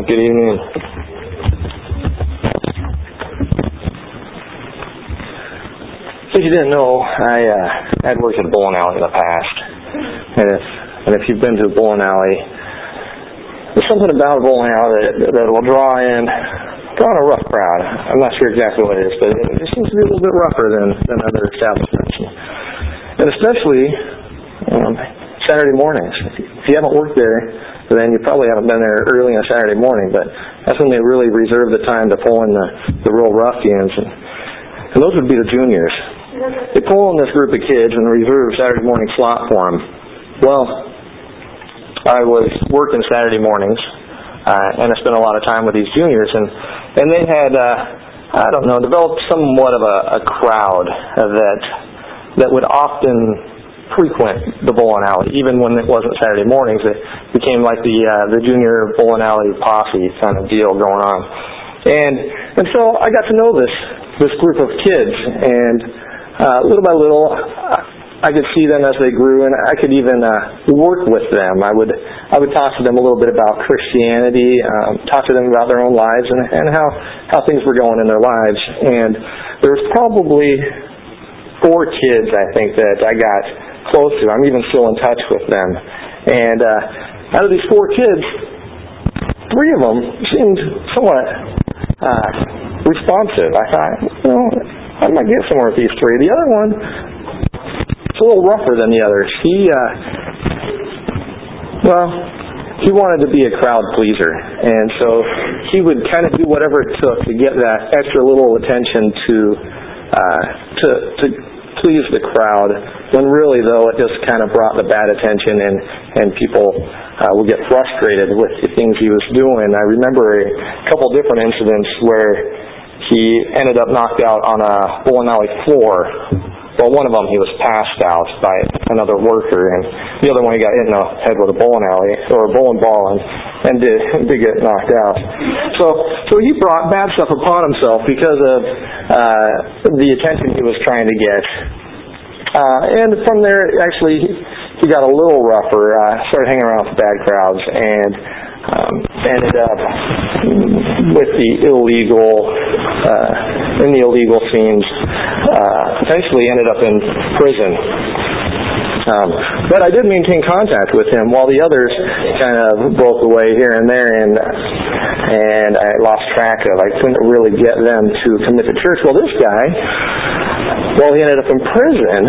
Good evening. If you didn't know, I had worked at a bowling alley in the past. And if you've been to a bowling alley, there's something about a bowling alley that will draw in a rough crowd. I'm not sure exactly what it is, but it just seems to be a little bit rougher than other establishments. And especially Saturday mornings. If you haven't worked there, then you probably haven't been there early on a Saturday morning, but that's when they really reserve the time to pull in the real ruffians. And those would be the juniors. They pull in this group of kids and reserve Saturday morning slot for them. Well, I was working Saturday mornings, and I spent a lot of time with these juniors, and they had, developed somewhat of a crowd that would often frequent the bowling alley, even when it wasn't Saturday mornings. It became like the junior bowling alley posse kind of deal going on, and so I got to know this group of kids, and little by little, I could see them as they grew, and I could even work with them. I would talk to them a little bit about Christianity, talk to them about their own lives and how things were going in their lives. And there was probably 4 kids, I think, that I got close to. I'm even still in touch with them. And out of these 4 kids, 3 of them seemed somewhat responsive. I thought, I might get somewhere with these 3. The other one, it's a little rougher than the others. He wanted to be a crowd pleaser, and so he would kind of do whatever it took to get that extra little attention to please the crowd, when really, though, it just kind of brought the bad attention, and people would get frustrated with the things he was doing. I remember a couple different incidents where he ended up knocked out on a bowling alley floor. Well, one of them he was passed out by another worker, and the other one he got hit in the head with a bowling alley or a bowling ball and did get knocked out. So he brought bad stuff upon himself because of the attention he was trying to get. And from there, actually, he got a little rougher. Started hanging around with bad crowds and ended up with the illegal scenes. Eventually ended up in prison. But I did maintain contact with him while the others kind of broke away here and there, and I lost track of. I couldn't really get them to commit to church. Well, this guy, while he ended up in prison,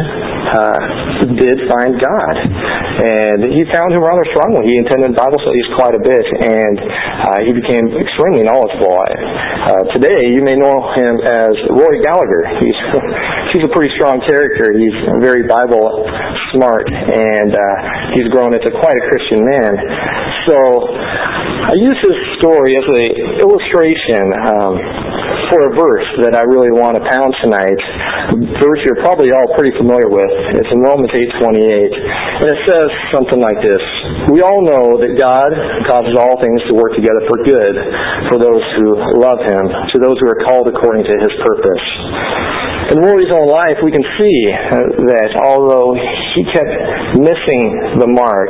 did find God. And he found him rather strongly. He attended Bible studies quite a bit, and he became extremely knowledgeable. Today, you may know him as Roy Gallagher. He's a pretty strong character. He's very Bible smart, and he's grown into quite a Christian man. So I use his story as an illustration for a verse that I really want to pound tonight. A verse you're probably all pretty familiar with. It's in Romans 8:28, and it says something like this: "We all know that God causes all things to work together for good for those who love Him, to those who are called according to His purpose." In Roy's own life, we can see that although he kept missing the mark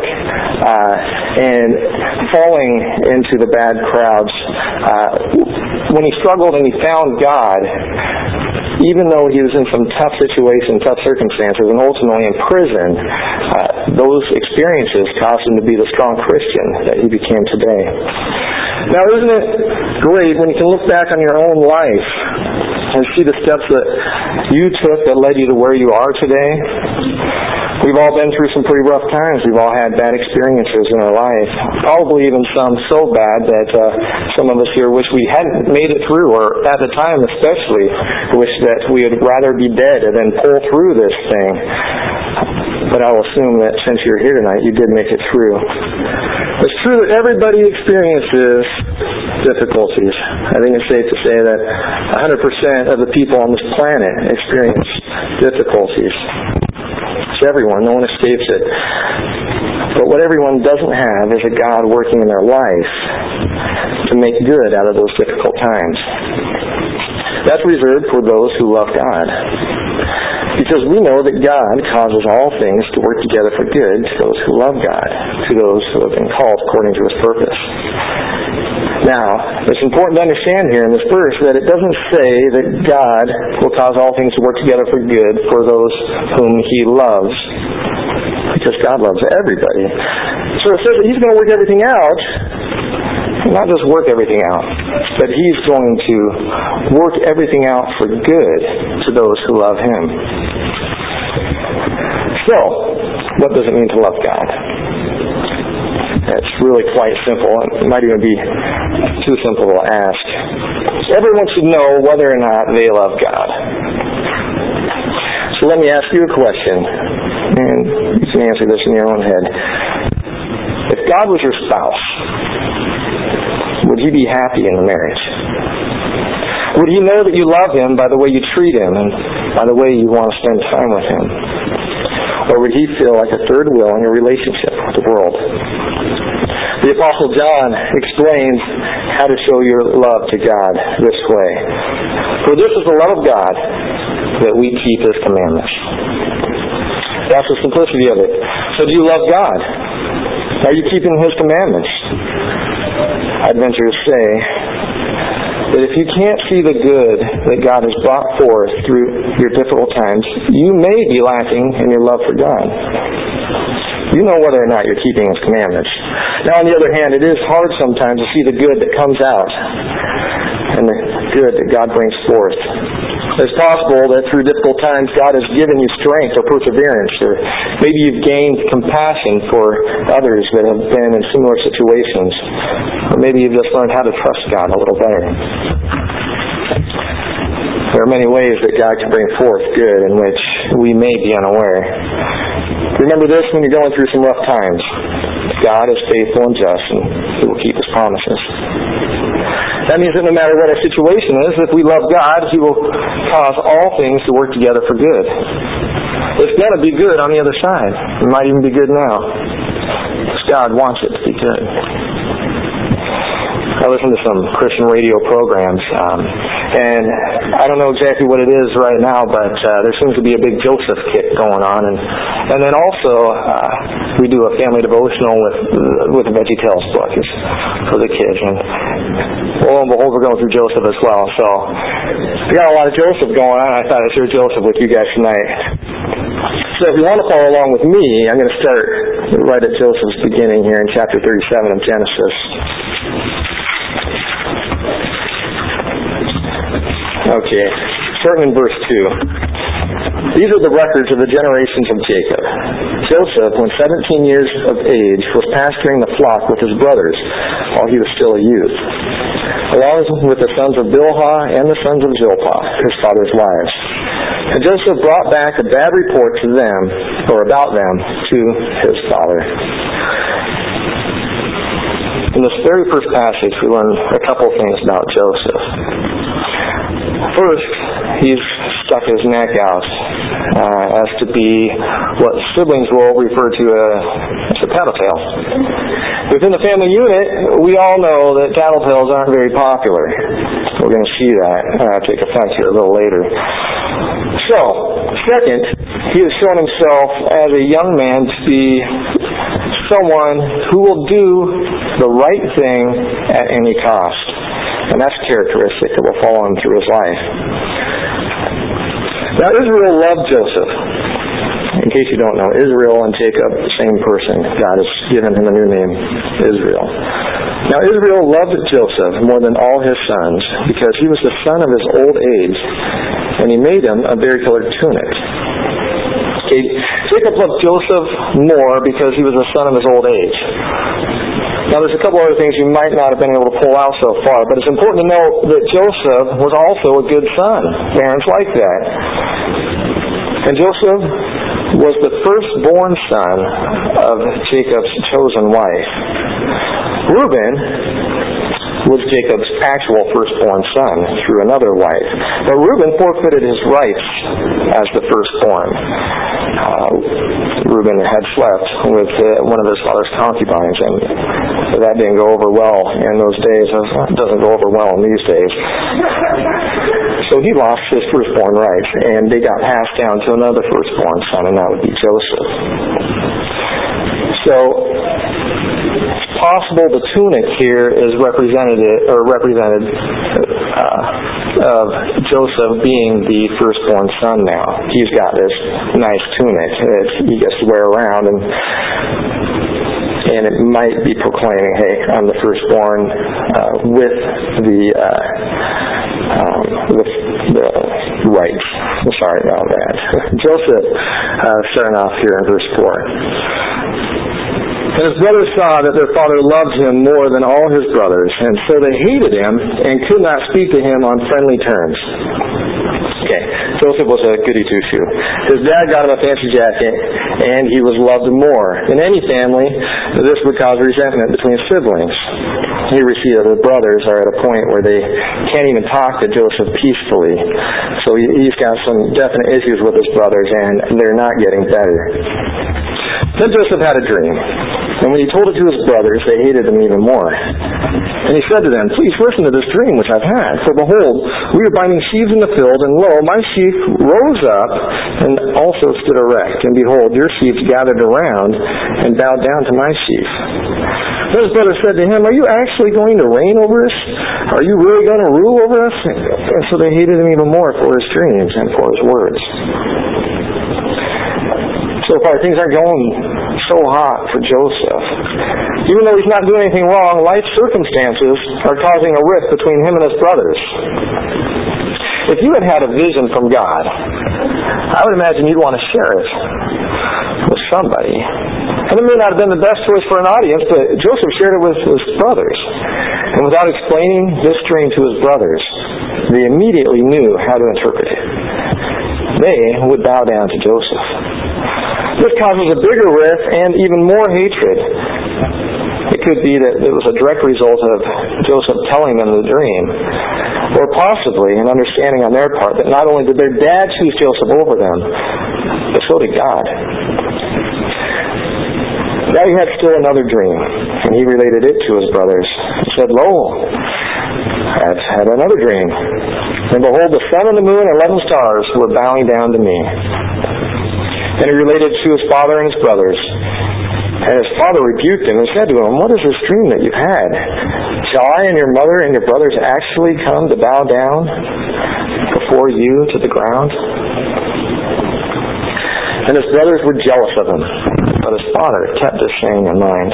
and falling into the bad crowds, when he struggled and he found God, even though he was in some tough situations, tough circumstances, and ultimately in prison, those experiences caused him to be the strong Christian that he became today. Now, isn't it great when you can look back on your own life and see the steps that you took that led you to where you are today? We've all been through some pretty rough times. We've all had bad experiences in our life. Probably even some so bad that some of us here wish we hadn't made it through, or at the time especially, wish that we would rather be dead than pull through this thing. But I'll assume that since you're here tonight, you did make it through. It's true that everybody experiences difficulties. I think it's safe to say that 100% of the people on this planet experience difficulties. It's everyone. No one escapes it. But what everyone doesn't have is a God working in their life to make good out of those difficult times. That's reserved for those who love God. Because we know that God causes all things to work together for good to those who love God, to those who have been called according to His purpose. Now, it's important to understand here in this verse that it doesn't say that God will cause all things to work together for good for those whom He loves, because God loves everybody. So it says that He's going to work everything out, not just work everything out, but He's going to work everything out for good to those who love Him. So, what does it mean to love God? It's really quite simple. It might even be too simple to ask. Everyone should know whether or not they love God. So let me ask you a question, and you can answer this in your own head. If God was your spouse, would He be happy in the marriage? Would He know that you love Him by the way you treat Him and by the way you want to spend time with Him? Or would He feel like a third wheel in your relationship with the world? The Apostle John explains how to show your love to God this way. For this is the love of God, that we keep His commandments. That's the simplicity of it. So do you love God? Are you keeping His commandments? I'd venture to say that if you can't see the good that God has brought forth through your difficult times, you may be lacking in your love for God. You know whether or not you're keeping His commandments. Now, on the other hand, it is hard sometimes to see the good that comes out and the good that God brings forth. It's possible that through difficult times God has given you strength or perseverance, or maybe you've gained compassion for others that have been in similar situations, or maybe you've just learned how to trust God a little better. There are many ways that God can bring forth good in which we may be unaware. Remember this when you're going through some rough times. God is faithful and just, and He will keep His promises. That means that no matter what our situation is, if we love God, He will cause all things to work together for good. It's going to be good on the other side. It might even be good now, because God wants it to be good. I listen to some Christian radio programs, and I don't know exactly what it is right now, but there seems to be a big Joseph kick going on, and then also we do a family devotional with the VeggieTales book for the kids, and lo and behold, we're going through Joseph as well. So we got a lot of Joseph going on. I thought I'd share Joseph with you guys tonight. So if you want to follow along with me, I'm going to start right at Joseph's beginning here in chapter 37 of Genesis. Okay, starting in verse 2. These are the records of the generations of Jacob. Joseph, when 17 years of age, was pasturing the flock with his brothers while he was still a youth, along with the sons of Bilhah and the sons of Zilpah, his father's wives. And Joseph brought back a bad report to them, or about them, to his father. In this very first passage, we learn a couple things about Joseph. First, he's stuck his neck out as to be what siblings will refer to as a tattletale. Within the family unit, we all know that tattletales aren't very popular. We're going to see that take effect here a little later. So, second, he has shown himself as a young man to be someone who will do the right thing at any cost. And that's a characteristic that will follow him through his life. Now, Israel loved Joseph. In case you don't know, Israel and Jacob, the same person. God has given him a new name, Israel. Now, Israel loved Joseph more than all his sons because he was the son of his old age, and he made him a varicolored tunic. Okay, Jacob loved Joseph more because he was the son of his old age. Now, there's a couple other things you might not have been able to pull out so far, but it's important to know that Joseph was also a good son. Parents like that. And Joseph was the firstborn son of Jacob's chosen wife. Reuben was Jacob's actual firstborn son through another wife. But Reuben forfeited his rights as the firstborn. Reuben had slept with one of his father's concubines, and that didn't go over well in those days. It doesn't go over well in these days. So he lost his firstborn rights, and they got passed down to another firstborn son, and that would be Joseph. So It's possible the tunic here is represented of Joseph being the firstborn son now. He's got this nice tunic that he gets to wear around, and it might be proclaiming, hey, I'm the firstborn with the rights. Sorry about that. Joseph, starting off here in verse 4. And his brothers saw that their father loved him more than all his brothers, and so they hated him and could not speak to him on friendly terms. Okay, Joseph was a goody two-shoe. His dad got him a fancy jacket, and he was loved more. In any family, this would cause resentment between siblings. Here we see that the brothers are at a point where they can't even talk to Joseph peacefully. So he's got some definite issues with his brothers, and they're not getting better. Then Joseph had a dream, and when he told it to his brothers, they hated him even more. And he said to them, please listen to this dream which I've had. For behold, we were binding sheaves in the field, and lo, my sheaf rose up and also stood erect. And behold, your sheaves gathered around and bowed down to my sheaf. Then his brothers said to him, are you actually going to reign over us? Are you really going to rule over us? And so they hated him even more for his dreams and for his words. So far, things aren't going so hot for Joseph. Even though he's not doing anything wrong, life circumstances are causing a rift between him and his brothers. If you had had a vision from God, I would imagine you'd want to share it with somebody. And it may not have been the best choice for an audience, but Joseph shared it with his brothers. And without explaining this dream to his brothers, they immediately knew how to interpret it. They would bow down to Joseph. This causes a bigger rift and even more hatred. It could be that it was a direct result of Joseph telling them the dream, or possibly an understanding on their part that not only did their dad choose Joseph over them, but so did God. Now he had still another dream, and he related it to his brothers. He said, lo, I've had another dream, and behold, the sun and the moon and 11 stars were bowing down to me. And he related to his father and his brothers. And his father rebuked him and said to him, what is this dream that you've had? Shall I and your mother and your brothers actually come to bow down before you to the ground? And his brothers were jealous of him, but his father kept this saying in mind.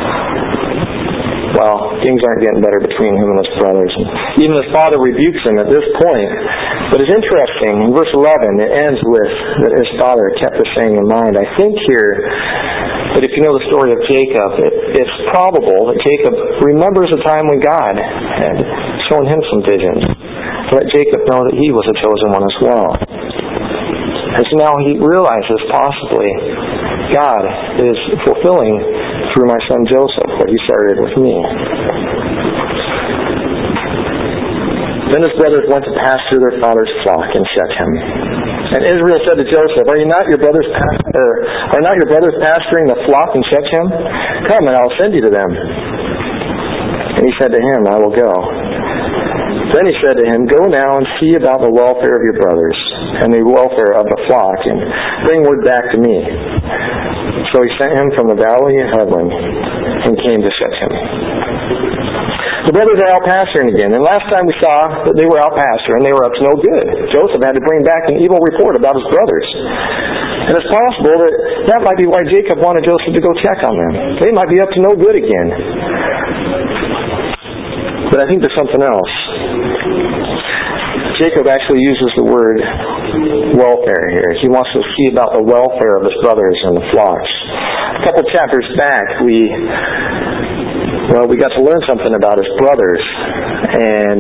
Well, things aren't getting better between him and his brothers. Even his father rebukes him at this point. But it's interesting, in verse 11, it ends with that his father kept the saying in mind. I think here that if you know the story of Jacob, it's probable that Jacob remembers a time when God had shown him some visions to let Jacob know that he was a chosen one as well. And so now he realizes possibly God is fulfilling through my son Joseph what he started with me. Then his brothers went to pasture their father's flock in Shechem. And Israel said to Joseph, Are not your brothers pasturing the flock in Shechem? Come, and I'll send you to them. And he said to him, I will go. Then he said to him, Go now and see about the welfare of your brothers and the welfare of the flock, and bring word back to me. So he sent him from the valley of Hebron and came to Shechem. The brothers are out pasturing again, and last time we saw that they were out pasturing, they were up to no good. Joseph had to bring back an evil report about his brothers. And it's possible that might be why Jacob wanted Joseph to go check on them. They might be up to no good again. But I think there's something else. Jacob actually uses the word welfare here. He wants to see about the welfare of his brothers and the flocks. A couple chapters back, we got to learn something about his brothers. And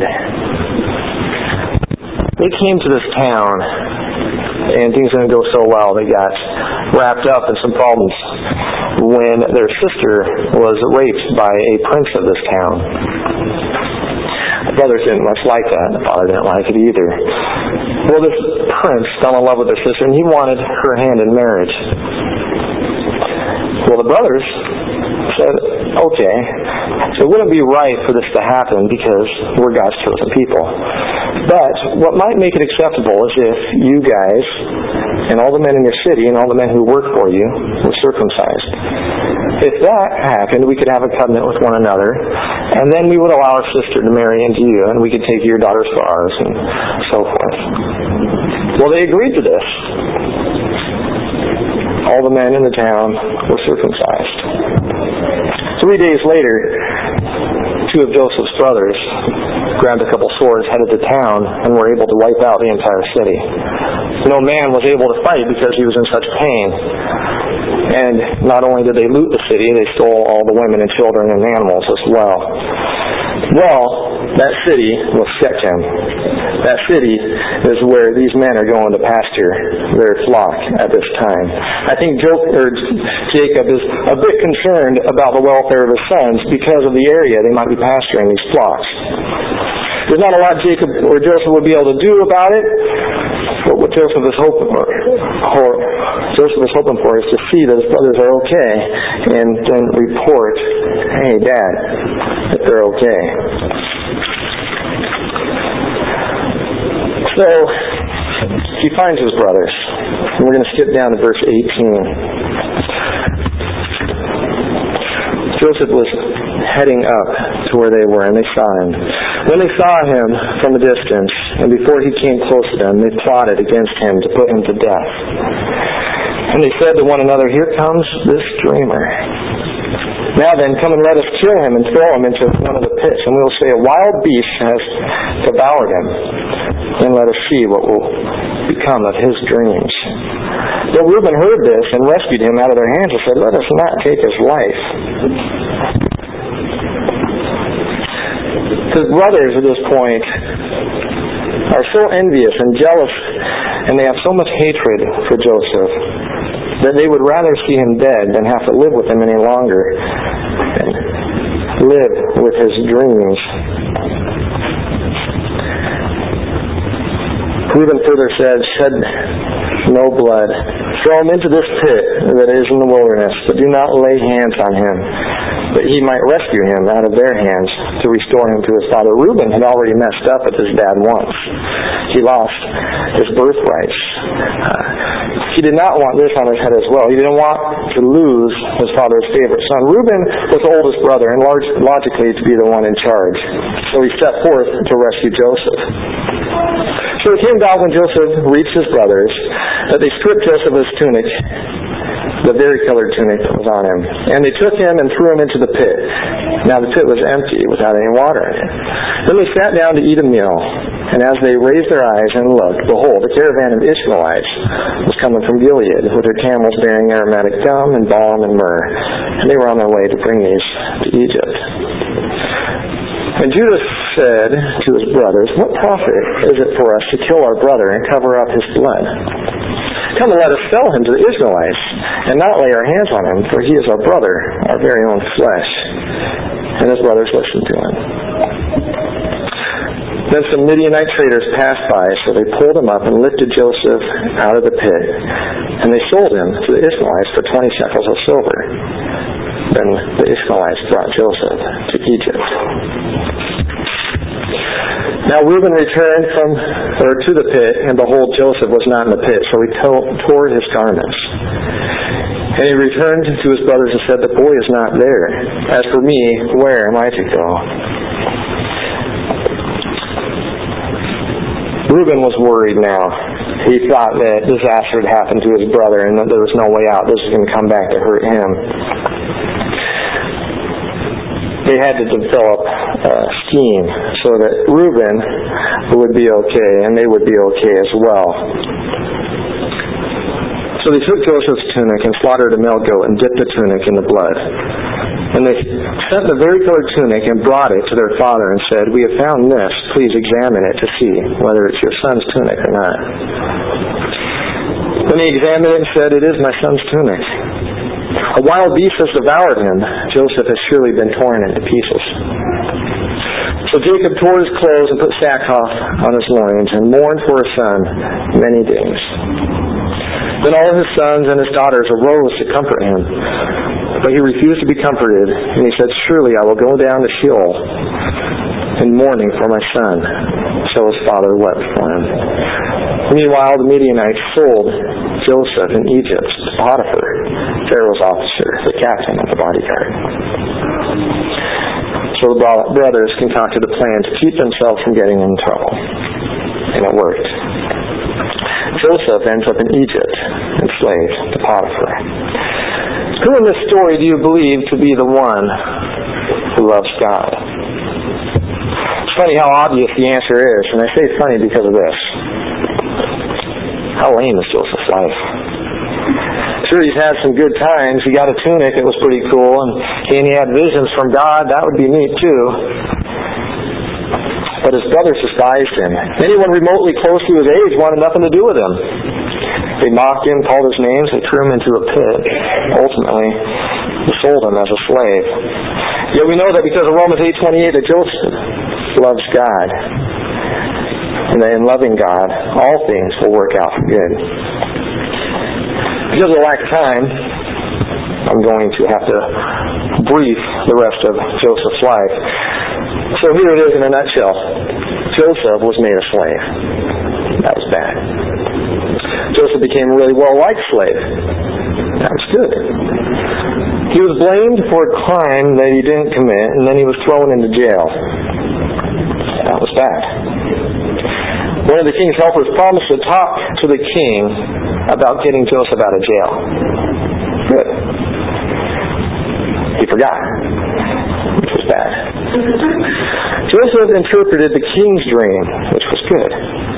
they came to this town, and things didn't go so well. They got wrapped up in some problems when their sister was raped by a prince of this town. The brothers didn't much like that. The father didn't like it either. Well, this prince fell in love with their sister, and he wanted her hand in marriage. Well, the brothers said, okay, so it wouldn't be right for this to happen because we're God's chosen people. But what might make it acceptable is if you guys and all the men in your city and all the men who work for you were circumcised. If that happened, we could have a covenant with one another, and then we would allow our sister to marry into you, and we could take your daughters for ours, and so forth. Well, they agreed to this. All the men in the town were circumcised. 3 days later, 2 of Joseph's brothers grabbed a couple swords, headed to town, and were able to wipe out the entire city. No man was able to fight because he was in such pain. And not only did they loot the city, they stole all the women and children and animals as well. Well, that city was Shechem. That city is where these men are going to pasture their flock at this time. I think Jacob is a bit concerned about the welfare of his sons because of the area they might be pasturing these flocks. There's not a lot Jacob or Joseph would be able to do about it, but what Joseph is hoping for is to see that his brothers are okay and then report, "Hey, Dad," if they're okay. So, he finds his brothers. And we're going to skip down to verse 18. Joseph was heading up to where they were, and they saw him. When they saw him from a distance, and before he came close to them, they plotted against him to put him to death. And they said to one another, "Here comes this dreamer. Now then, come and let us kill him and throw him into one of the pits, and we will say a wild beast has devoured him. Then let us see what will become of his dreams." But Reuben heard this and rescued him out of their hands and said, "Let us not take his life." His brothers at this point are so envious and jealous, and they have so much hatred for Joseph that they would rather see him dead than have to live with him any longer and live with his dreams. Reuben further said, "Shed no blood. Throw him into this pit that is in the wilderness, but do not lay hands on him, that he might rescue him out of their hands to restore him to his father." Reuben had already messed up with his dad once. He lost his birthrights. He did not want this on his head as well. He didn't want to lose his father's favorite son. Reuben was the oldest brother and logically to be the one in charge. So he set forth to rescue Joseph. So it came about when Joseph reached his brothers that they stripped Joseph of his tunic, the varicolored tunic that was on him. And they took him and threw him into the pit. Now the pit was empty without any water in it. Then they sat down to eat a meal. And as they raised their eyes and looked, behold, a caravan of Ishmaelites was coming from Gilead, with their camels bearing aromatic gum and balm and myrrh. And they were on their way to bring these to Egypt. And Judah said to his brothers, "What profit is it for us to kill our brother and cover up his blood? Come and let us sell him to the Ishmaelites, and not lay our hands on him, for he is our brother, our very own flesh." And his brothers listened to him. Then some Midianite traders passed by, so they pulled him up and lifted Joseph out of the pit, and they sold him to the Ishmaelites for 20 shekels of silver. Then the Ishmaelites brought Joseph to Egypt. Now Reuben returned to the pit, and behold, Joseph was not in the pit, so he tore his garments. And he returned to his brothers and said, "The boy is not there. As for me, where am I to go?" Reuben was worried now. He thought that disaster had happened to his brother and that there was no way out. This was going to come back to hurt him. They had to develop a scheme so that Reuben would be okay and they would be okay as well. So they took Joseph's tunic and slaughtered a male goat and dipped the tunic in the blood. And they sent the varicolored tunic and brought it to their father and said, "We have found this. Please examine it to see whether it's your son's tunic or not." Then he examined it and said, "It is my son's tunic. A wild beast has devoured him. Joseph has surely been torn into pieces." So Jacob tore his clothes and put sackcloth on his loins and mourned for his son many days. Then all of his sons and his daughters arose to comfort him. But he refused to be comforted, and he said, "Surely I will go down to Sheol in mourning for my son." So his father wept for him. Meanwhile, the Midianites sold Joseph in Egypt to Potiphar, Pharaoh's officer. the captain of the bodyguard. So the brothers concocted a plan to keep themselves from getting in trouble. And it worked. Joseph ends up in Egypt, enslaved to Potiphar. Who in this story do you believe to be the one who loves God? It's funny how obvious the answer is, and I say it's funny because of this. How lame is Joseph's life? Sure, he's had some good times. He got a tunic that was pretty cool, and he had visions from God. That would be neat too. But his brothers despised him. Anyone remotely close to his age wanted nothing to do with him. They mocked him, called his names, they threw him into a pit. Ultimately, they sold him as a slave. Yet we know that because of Romans 8:28 that Joseph loves God. And that in loving God, all things will work out for good. Because of lack of time, I'm going to have to brief the rest of Joseph's life. So here it is in a nutshell. Joseph was made a slave. That was bad. Joseph became a really well-liked slave. That was good. He was blamed for a crime that he didn't commit, and then he was thrown into jail. That was bad. One of the king's helpers promised to talk to the king about getting Joseph out of jail. Good. He forgot, which was bad. Joseph interpreted the king's dream, which was good.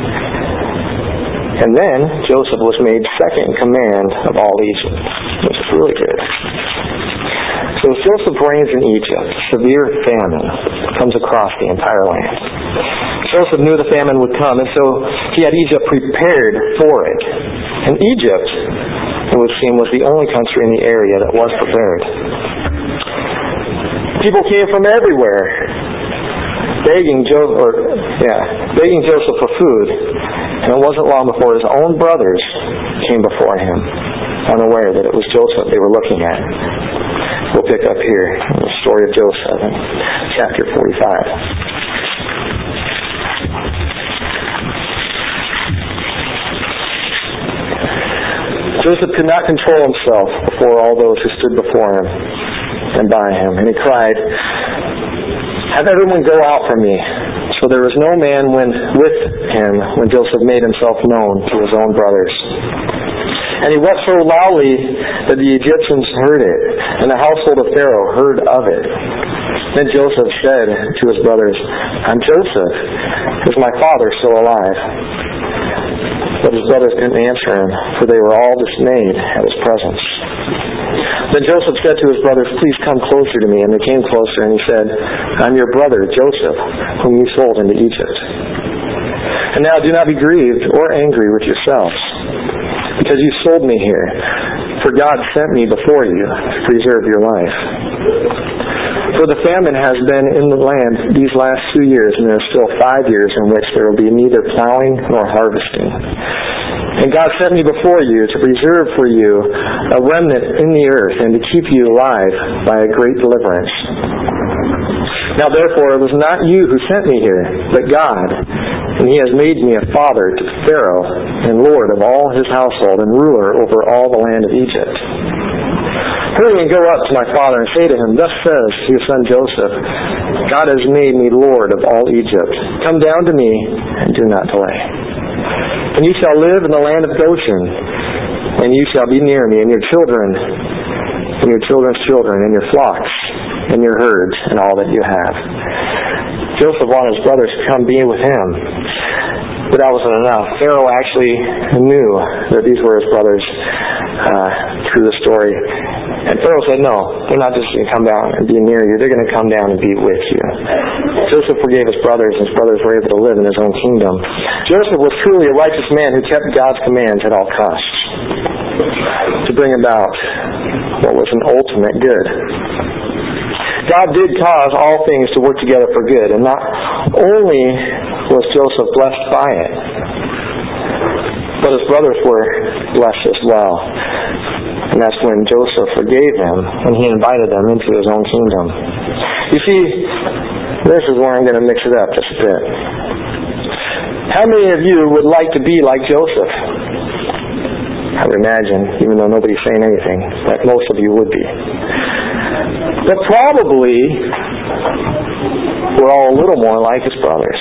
And then Joseph was made second in command of all Egypt, which is really good. So as Joseph reigns in Egypt, severe famine comes across the entire land. Joseph knew the famine would come, and so he had Egypt prepared for it. And Egypt, it would seem, was the only country in the area that was prepared. People came from everywhere, begging Joseph for food. And it wasn't long before his own brothers came before him, unaware that it was Joseph they were looking at. We'll pick up here in the story of Joseph in chapter 45. Joseph could not control himself before all those who stood before him and by him. And he cried, "Have everyone go out from me." So there was no man with him when Joseph made himself known to his own brothers. And he wept so loudly that the Egyptians heard it, and the household of Pharaoh heard of it. Then Joseph said to his brothers, "I'm Joseph. Is my father still alive?" But his brothers didn't answer him, for they were all dismayed at his presence. Then Joseph said to his brothers, "Please come closer to me." And they came closer, and he said, "I'm your brother, Joseph, whom you sold into Egypt. And now do not be grieved or angry with yourselves, because you sold me here, for God sent me before you to preserve your life. For the famine has been in the land these last 2 years, and there are still 5 years in which there will be neither plowing nor harvesting. And God sent me before you to preserve for you a remnant in the earth, and to keep you alive by a great deliverance. Now therefore it was not you who sent me here, but God, and He has made me a father to Pharaoh, and lord of all his household, and ruler over all the land of Egypt. Hurry and go up to my father and say to him, Thus says your son Joseph, God has made me lord of all Egypt. Come down to me, and do not delay. And you shall live in the land of Goshen, and you shall be near me, and your children, and your children's children, and your flocks, and your herds, and all that you have." Joseph wanted his brothers to come be with him, but that wasn't enough. Pharaoh actually knew that these were his brothers through the story. And Pharaoh said, no, they're not just going to come down and be near you, they're going to come down and be with you. Joseph forgave his brothers, and his brothers were able to live in his own kingdom. Joseph was truly a righteous man who kept God's commands at all costs to bring about what was an ultimate good. God did cause all things to work together for good, and not only was Joseph blessed by it, but his brothers were blessed as well. And that's when Joseph forgave them, and he invited them into his own kingdom. You see, this is where I'm going to mix it up just a bit. How many of you would like to be like Joseph? I would imagine, even though nobody's saying anything, that most of you would be. But probably we're all a little more like his brothers.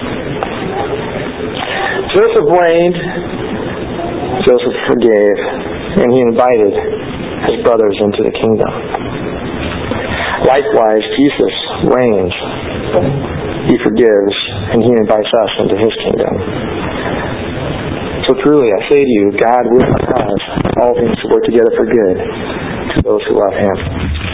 Joseph reigned, Joseph forgave, and he invited his brothers into the kingdom. Likewise, Jesus reigns, he forgives, and he invites us into his kingdom. So truly, I say to you, God will cause all things to work together for good to those who love him.